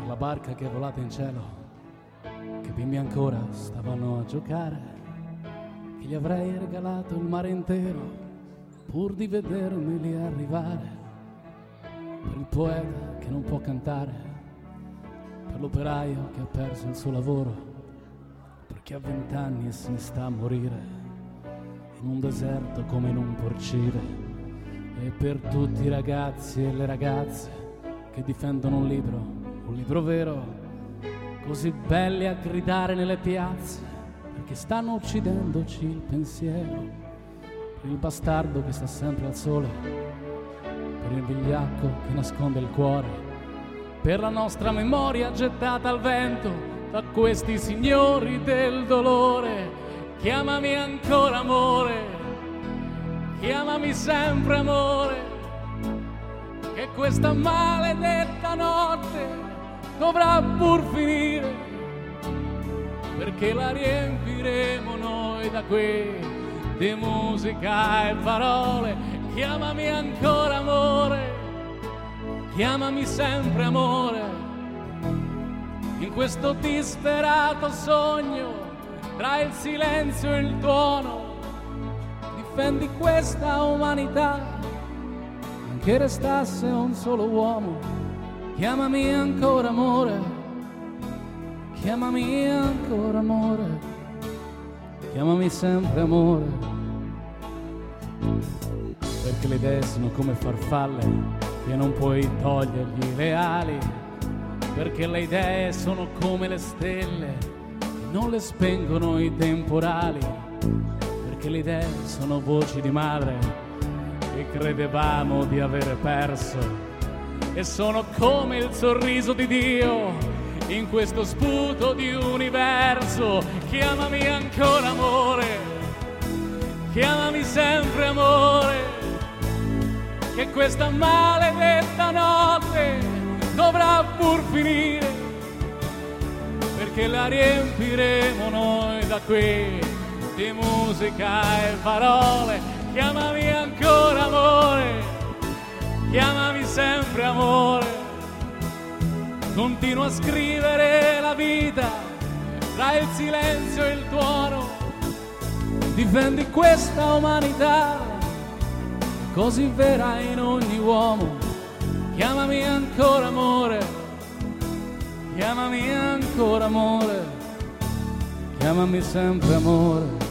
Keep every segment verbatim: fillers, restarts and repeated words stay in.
la barca che è volata in cielo, che bimbi ancora stavano a giocare, che gli avrei regalato il mare intero pur di vedermeli arrivare, per il poeta che non può cantare, per l'operaio che ha perso il suo lavoro, per chi ha vent'anni e se ne sta a morire in un deserto come in un porcile, e per tutti i ragazzi e le ragazze che difendono un libro, un libro vero, così belli a gridare nelle piazze, perché stanno uccidendoci il pensiero, per il bastardo che sta sempre al sole, per il vigliacco che nasconde il cuore, per la nostra memoria gettata al vento da questi signori del dolore. Chiamami ancora amore, chiamami sempre amore, che questa maledetta notte dovrà pur finire, perché la riempiremo noi da qui di musica e parole. Chiamami ancora amore, chiamami sempre amore, in questo disperato sogno tra il silenzio e il tuono, difendi questa umanità, anche restasse un solo uomo. Chiamami ancora amore, chiamami ancora amore, chiamami sempre amore, perché le idee sono come farfalle che non puoi togliergli le ali, perché le idee sono come le stelle, non le spengono i temporali, perché le idee sono voci di madre che credevamo di avere perso, e sono come il sorriso di Dio in questo sputo di universo. Chiamami ancora amore, chiamami sempre amore, che questa maledetta notte dovrà pur finire, perché la riempiremo noi da qui di musica e parole. Chiamami ancora amore, chiamami sempre amore, continua a scrivere la vita tra il silenzio e il tuono, difendi questa umanità così vera in ogni uomo. Chiamami ancora amore, chiamami ancora amore, chiamami sempre amore.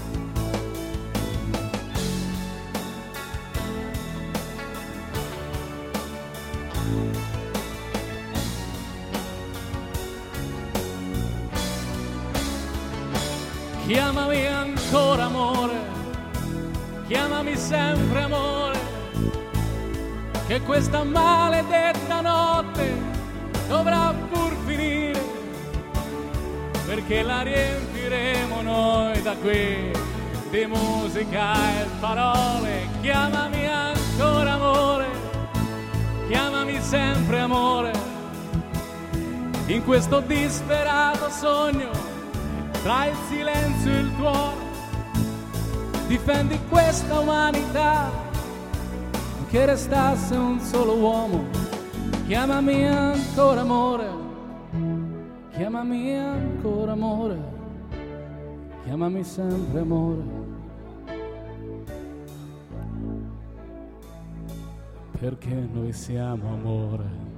Chiamami ancora amore, chiamami sempre amore, che questa maledetta notte dovrà pur finire, perché la riempiremo noi da qui di musica e parole. Chiamami ancora amore, chiamami sempre amore, in questo disperato sogno tra il silenzio e il tuono, difendi questa umanità, che restasse un solo uomo. Chiamami ancora amore, chiamami ancora amore, chiamami sempre amore, perché noi siamo amore.